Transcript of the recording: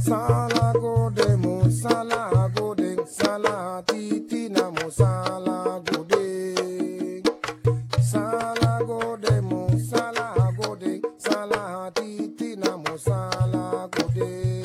Sala gode mo, sala gode, sala titi na mo, sala gode. Sala gode mo, sala gode, sala titi na mo, sala gode.